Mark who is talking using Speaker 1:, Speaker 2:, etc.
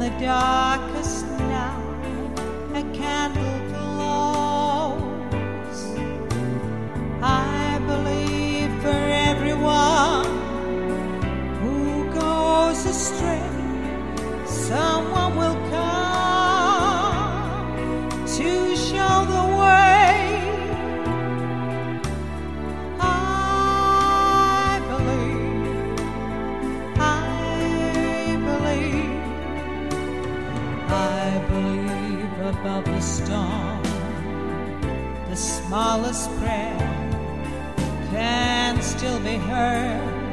Speaker 1: the darkest night a candle glows. I believe for everyone who goes astray, someone will come to show the way. I believe above the storm, the smallest prayer can still be heard.